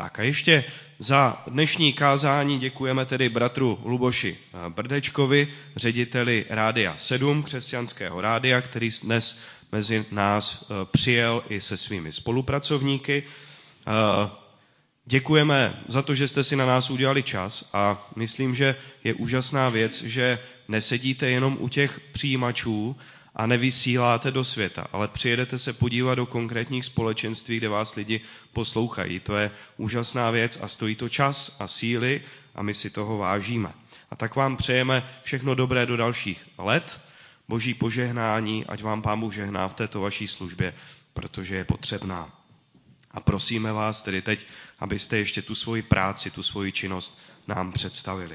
Tak a ještě za dnešní kázání děkujeme tedy bratru Luboši Brdečkovi, řediteli Rádia 7, křesťanského rádia, který dnes mezi nás přijel i se svými spolupracovníky. Děkujeme za to, že jste si na nás udělali čas a myslím, že je úžasná věc, že nesedíte jenom u těch přijímačů a nevysíláte do světa, ale přijedete se podívat do konkrétních společenství, kde vás lidi poslouchají. To je úžasná věc a stojí to čas a síly a my si toho vážíme. A tak vám přejeme všechno dobré do dalších let, boží požehnání, ať vám Pán Bůh žehná v této vaší službě, protože je potřebná. A prosíme vás tedy teď, abyste ještě tu svoji práci, tu svoji činnost nám představili.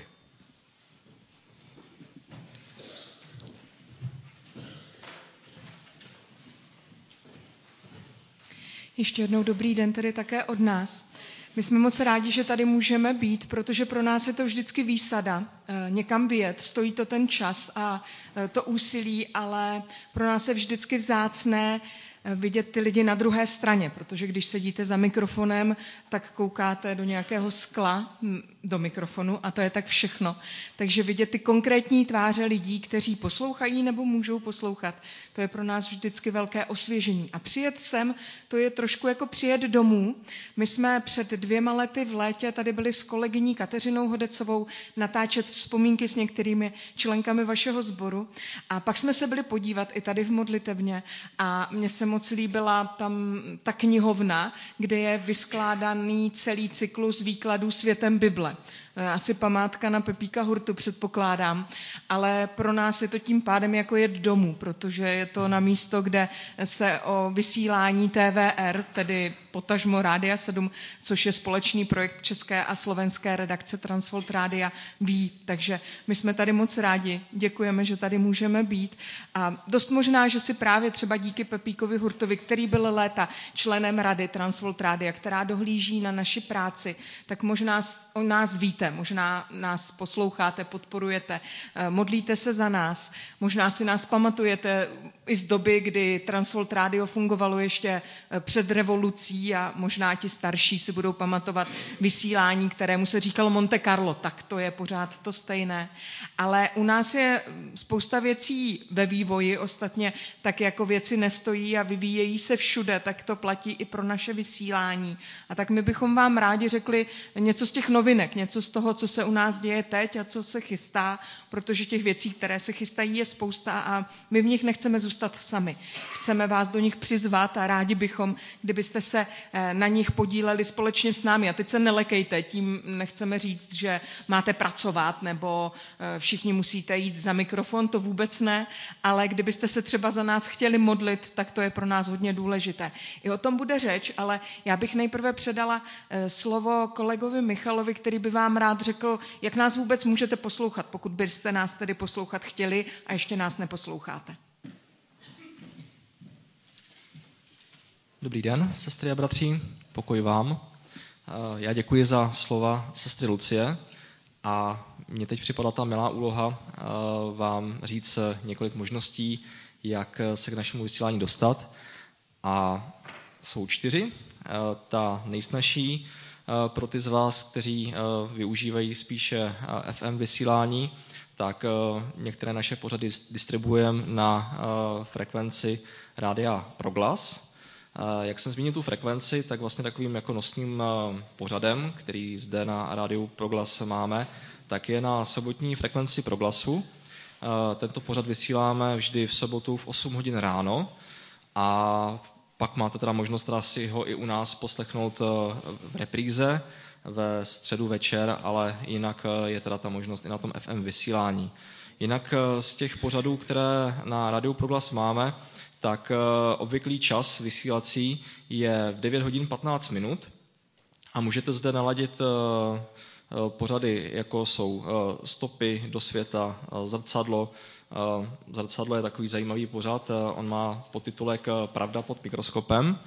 Ještě jednou dobrý den tedy také od nás. My jsme moc rádi, že tady můžeme být, protože pro nás je to vždycky výsada někam vyjet, stojí to ten čas a to úsilí, ale pro nás je vždycky vzácné vidět ty lidi na druhé straně, protože když sedíte za mikrofonem, tak koukáte do nějakého skla do mikrofonu a to je tak všechno. Takže vidět ty konkrétní tváře lidí, kteří poslouchají nebo můžou poslouchat, to je pro nás vždycky velké osvěžení. A přijet sem, to je trošku jako přijet domů. My jsme před 2 lety v létě tady byli s kolegyní Kateřinou Hodecovou natáčet vzpomínky s některými členkami vašeho sboru a pak jsme se byli podívat i tady v modlitevně a mně se moc líbila tam ta knihovna, kde je vyskládaný celý cyklus výkladů světem Bible. Asi památka na Pepíka Hurtu, předpokládám, ale pro nás je to tím pádem jako jet domů, protože je to na místo, kde se o vysílání TVR, tedy potažmo Rádia 7, což je společný projekt české a slovenské redakce Transvolt Rádia, ví. Takže my jsme tady moc rádi, děkujeme, že tady můžeme být. A dost možná, že si právě třeba díky Pepíkovi Hurtovi, který byl léta členem rady Transvolt Rádia, která dohlíží na naši práci, tak možná o nás víte, možná nás posloucháte, podporujete, modlíte se za nás, možná si nás pamatujete i z doby, kdy Transvolt Rádio fungovalo ještě před revolucí a možná ti starší si budou pamatovat vysílání, kterému se říkalo Monte Carlo, tak to je pořád to stejné. Ale u nás je spousta věcí ve vývoji, ostatně tak jako věci nestojí a vyvíjejí se všude, tak to platí i pro naše vysílání. A tak my bychom vám rádi řekli něco z těch novinek, něco z toho, co se u nás děje teď a co se chystá, protože těch věcí, které se chystají, je spousta a my v nich nechceme zůstat sami. Chceme vás do nich přizvat a rádi bychom, kdybyste se na nich podíleli společně s námi. A teď se nelekejte, tím nechceme říct, že máte pracovat nebo všichni musíte jít za mikrofon, to vůbec ne, ale kdybyste se třeba za nás chtěli modlit, tak to je pro nás hodně důležité. I o tom bude řeč, ale já bych nejprve předala slovo kolegovi Michalovi, který by vám rád řekl, jak nás vůbec můžete poslouchat, pokud byste nás tedy poslouchat chtěli a ještě nás neposloucháte. Dobrý den, sestry a bratři, pokoj vám. Já děkuji za slova sestry Lucie a mně teď připadla ta milá úloha vám říct několik možností, jak se k našemu vysílání dostat. A jsou 4. Ta nejsnažší pro ty z vás, kteří využívají spíše FM vysílání, tak některé naše pořady distribuujeme na frekvenci Rádia Proglas. Jak jsem zmínil tu frekvenci, tak vlastně takovým jako nosným pořadem, který zde na rádiu Proglas máme, tak je na sobotní frekvenci Proglasu. Tento pořad vysíláme vždy v sobotu v 8 hodin ráno a pak máte teda možnost teda si ho i u nás poslechnout v repríze ve středu večer, ale jinak je teda ta možnost i na tom FM vysílání. Jinak z těch pořadů, které na rádiu Proglas máme, tak obvyklý čas vysílací je v 9 hodin 15 minut a můžete zde naladit pořady, jako jsou Stopy do světa, Zrcadlo. Zrcadlo je takový zajímavý pořad, on má podtitulek Pravda pod mikroskopem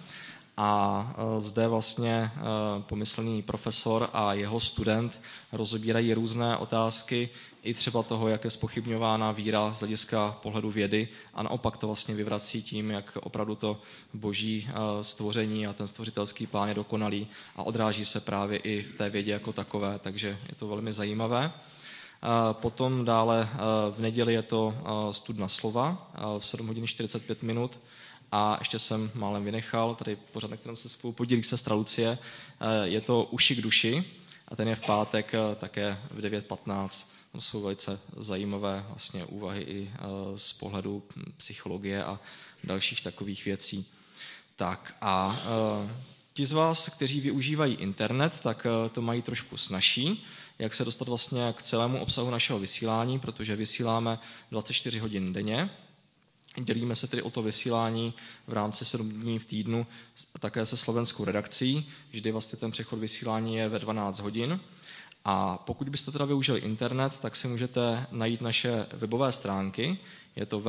A zde vlastně pomyslný profesor a jeho student rozebírají různé otázky i třeba toho, jak je zpochybňována víra z hlediska pohledu vědy a naopak to vlastně vyvrací tím, jak opravdu to boží stvoření a ten stvořitelský plán je dokonalý a odráží se právě i v té vědě jako takové, takže je to velmi zajímavé. Potom dále v neděli je to studna slova v 7 hodin 45 minut. A ještě jsem málem vynechal, tady pořád, na kterém se spolu podílí sestra Lucie, je to Uši k duši a ten je v pátek také v 9:15. Tam jsou velice zajímavé vlastně úvahy i z pohledu psychologie a dalších takových věcí. Tak a ti z vás, kteří využívají internet, tak to mají trošku snazší, jak se dostat vlastně k celému obsahu našeho vysílání, protože vysíláme 24 hodin denně. Dělíme se tedy o to vysílání v rámci 7 dní v týdnu také se slovenskou redakcí. Vždy vlastně ten přechod vysílání je ve 12 hodin. A pokud byste teda využili internet, tak si můžete najít naše webové stránky. Je to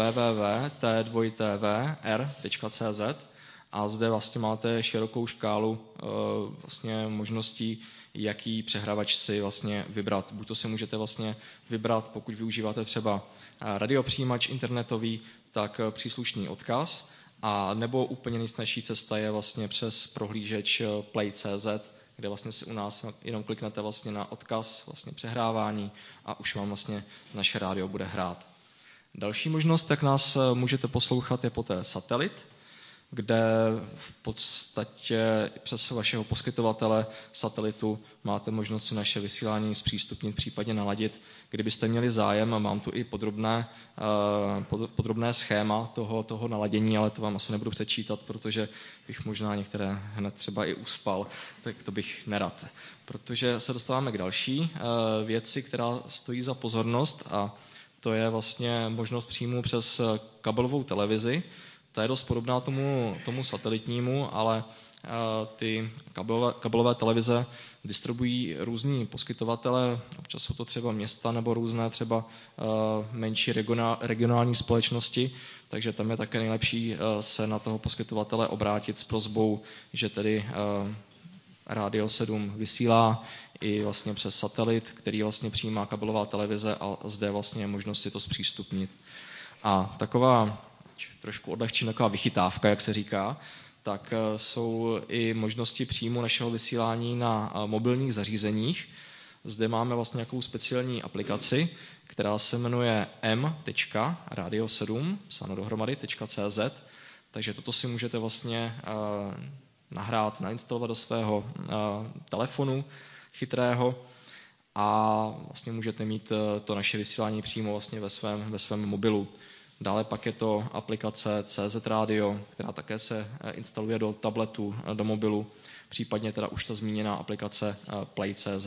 www.t2tvr.cz a zde vlastně máte širokou škálu vlastně možností, jaký přehrávač si vlastně vybrat. Buď to si můžete vlastně vybrat, pokud využíváte třeba radiopřijímač internetový, tak příslušný odkaz, a nebo úplně nejsnažší cesta je vlastně přes prohlížeč play.cz, kde vlastně si u nás jenom kliknete vlastně na odkaz vlastně přehrávání a už vám vlastně naše rádio bude hrát. Další možnost, jak nás můžete poslouchat, je poté satelit, kde v podstatě přes vašeho poskytovatele satelitu máte možnost si naše vysílání zpřístupnit, případně naladit. Kdybyste měli zájem, a mám tu i podrobné schéma toho naladění, ale to vám asi nebudu přečítat, protože bych možná některé hned třeba i uspal, tak to bych nerad. Protože se dostáváme k další věci, která stojí za pozornost, a to je vlastně možnost příjmu přes kabelovou televizi. Ta je dost podobná tomu satelitnímu, ale ty kabelové televize distribuují různí poskytovatele, občas jsou to třeba města nebo různé třeba menší regionální společnosti, takže tam je také nejlepší se na toho poskytovatele obrátit s prosbou, že tedy Rádio 7 vysílá i vlastně přes satelit, který vlastně přijímá kabelová televize, a zde vlastně je možnost si to zpřístupnit. A taková trošku odlehčím, taková vychytávka, jak se říká, tak jsou i možnosti příjmu našeho vysílání na mobilních zařízeních. Zde máme vlastně nějakou speciální aplikaci, která se jmenuje m.radio7, psáno dohromady.cz, takže toto si můžete vlastně nahrát, nainstalovat do svého telefonu chytrého a vlastně můžete mít to naše vysílání přímo vlastně ve svém mobilu. Dále pak je to aplikace CZ Radio, která také se instaluje do tabletu, do mobilu, případně teda už ta zmíněná aplikace Play.cz.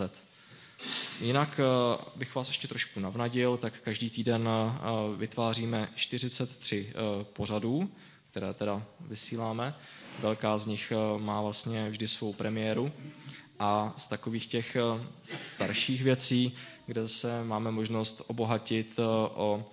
Jinak bych vás ještě trošku navnadil, tak každý týden vytváříme 43 pořadů, které teda vysíláme. Velká z nich má vlastně vždy svou premiéru. A z takových těch starších věcí, kde se máme možnost obohatit o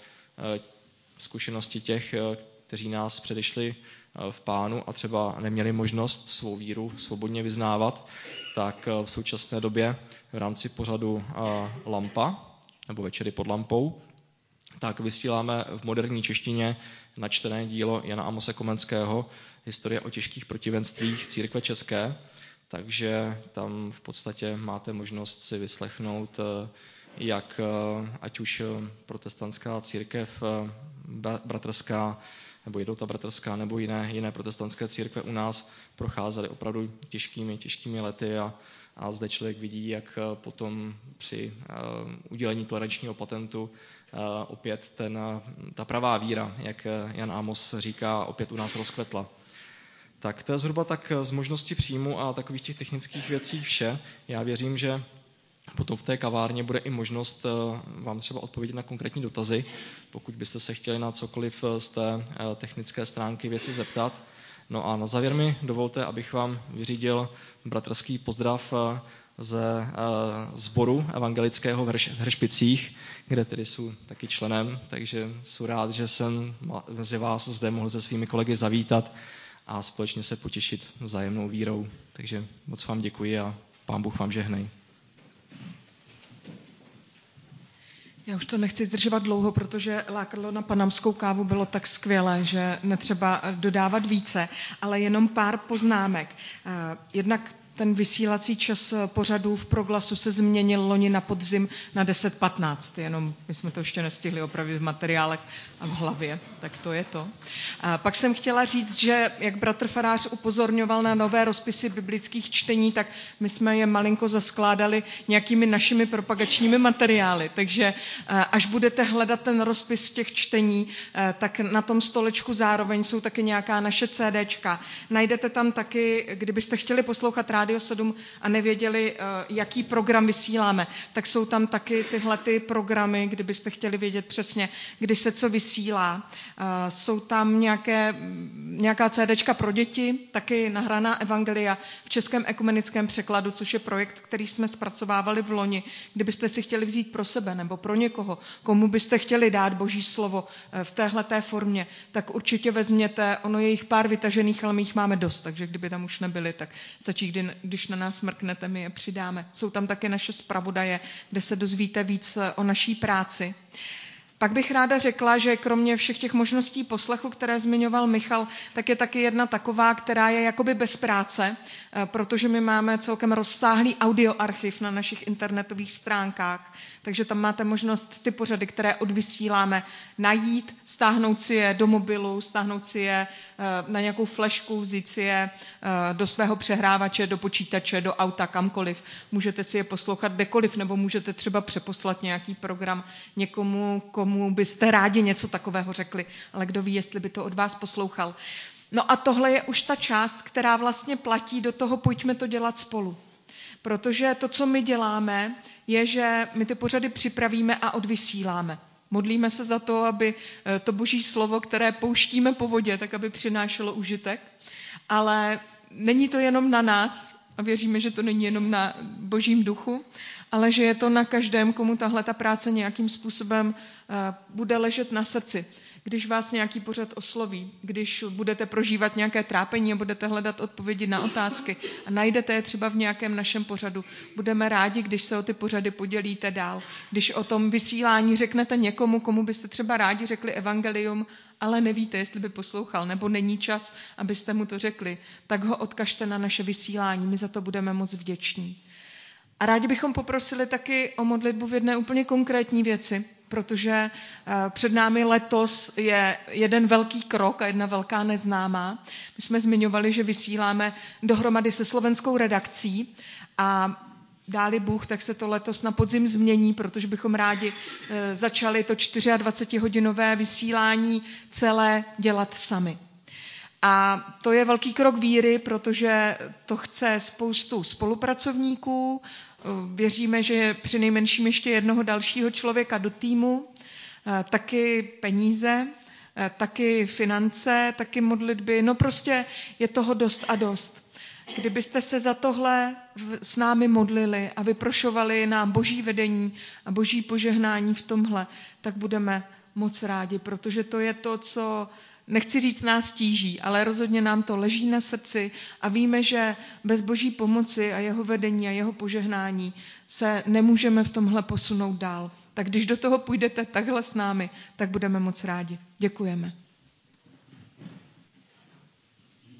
zkušenosti těch, kteří nás předešli v Pánu a třeba neměli možnost svou víru svobodně vyznávat, tak v současné době v rámci pořadu Lampa, nebo Večery pod lampou, tak vysíláme v moderní češtině načtené dílo Jana Amose Komenského Historie o těžkých protivenstvích církve české, takže tam v podstatě máte možnost si vyslechnout, jak ať už protestantská církev bratrská, nebo Jednota bratrská, nebo jiné protestantské církve u nás procházely opravdu těžkými lety, a zde člověk vidí, jak potom při udělení tolerančního patentu opět ta pravá víra, jak Jan Amos říká, opět u nás rozkvetla. Tak to je zhruba tak z možnosti příjmu a takových těch technických věcí vše. Já věřím, že potom v té kavárně bude i možnost vám třeba odpovědět na konkrétní dotazy, pokud byste se chtěli na cokoliv z té technické stránky věci zeptat. No a na závěr mi dovolte, abych vám vyřídil bratrský pozdrav ze sboru evangelického v Hršpicích, kde tedy jsou taky členem, takže jsem rád, že jsem mezi vás zde mohl se svými kolegy zavítat a společně se potěšit vzájemnou vírou. Takže moc vám děkuji a Pán Bůh vám žehnej. Já už to nechci zdržovat dlouho, protože lákadlo na panamskou kávu bylo tak skvělé, že netřeba dodávat více, ale jenom pár poznámek. Jednak ten vysílací čas pořadů v Proglasu se změnil loni na podzim na 10:15, jenom my jsme to ještě nestihli opravit v materiálech a v hlavě, tak to je to. A pak jsem chtěla říct, že jak bratr farář upozorňoval na nové rozpisy biblických čtení, tak my jsme je malinko zaskládali nějakými našimi propagačními materiály, takže až budete hledat ten rozpis těch čtení, tak na tom stolečku zároveň jsou taky nějaká naše CDčka. Najdete tam taky, kdybyste chtěli poslouchat Rádio 7 a nevěděli, jaký program vysíláme, tak jsou tam taky tyhle ty programy, kdybyste chtěli vědět přesně, kdy se co vysílá. Jsou tam nějaká CDčka pro děti, taky nahraná evangelia v českém ekumenickém překladu, což je projekt, který jsme zpracovávali v loni. Kdybyste si chtěli vzít pro sebe nebo pro někoho, komu byste chtěli dát Boží slovo v téhleté formě, tak určitě vezměte, ono je jich pár vytažených, ale my jich máme dost, takže kdyby tam už nebyli, tak stačí, když na nás mrknete, my je přidáme. Jsou tam také naše zpravodaje, kde se dozvíte víc o naší práci. Pak bych ráda řekla, že kromě všech těch možností poslechu, které zmiňoval Michal, tak je taky jedna taková, která je jakoby bez práce, protože my máme celkem rozsáhlý audioarchiv na našich internetových stránkách, takže tam máte možnost ty pořady, které odvysíláme, najít, stáhnout si je do mobilu, stáhnout si je na nějakou flešku, vzít si je do svého přehrávače, do počítače, do auta, kamkoliv. Můžete si je poslouchat kdekoliv, nebo můžete třeba přeposlat nějaký program někomu, komu byste rádi něco takového řekli, ale kdo ví, jestli by to od vás poslouchal. No a tohle je už ta část, která vlastně platí do toho, pojďme to dělat spolu. Protože to, co my děláme, je, že my ty pořady připravíme a odvysíláme. Modlíme se za to, aby to Boží slovo, které pouštíme po vodě, tak aby přinášelo užitek. Ale není to jenom na nás, a věříme, že to není jenom na Božím duchu, ale že je to na každém, komu tahle ta práce nějakým způsobem bude ležet na srdci. Když vás nějaký pořad osloví, když budete prožívat nějaké trápení a budete hledat odpovědi na otázky a najdete je třeba v nějakém našem pořadu, budeme rádi, když se o ty pořady podělíte dál. Když o tom vysílání řeknete někomu, komu byste třeba rádi řekli evangelium, ale nevíte, jestli by poslouchal, nebo není čas, abyste mu to řekli, tak ho odkažte na naše vysílání, my za to budeme moc vděční. A rádi bychom poprosili taky o modlitbu v jedné úplně konkrétní věci, protože před námi letos je jeden velký krok a jedna velká neznámá. My jsme zmiňovali, že vysíláme dohromady se slovenskou redakcí a dáli Bůh, tak se to letos na podzim změní, protože bychom rádi začali to 24hodinové vysílání celé dělat sami. A to je velký krok víry, protože to chce spoustu spolupracovníků. Věříme, že přinejmenším ještě jednoho dalšího člověka do týmu, taky peníze, taky finance, taky modlitby. No prostě je toho dost a dost. Kdybyste se za tohle s námi modlili a vyprošovali nám Boží vedení a Boží požehnání v tomhle, tak budeme moc rádi, protože to je to, co nechci říct nás tíží, ale rozhodně nám to leží na srdci a víme, že bez Boží pomoci a jeho vedení a jeho požehnání se nemůžeme v tomhle posunout dál. Tak když do toho půjdete takhle s námi, tak budeme moc rádi. Děkujeme.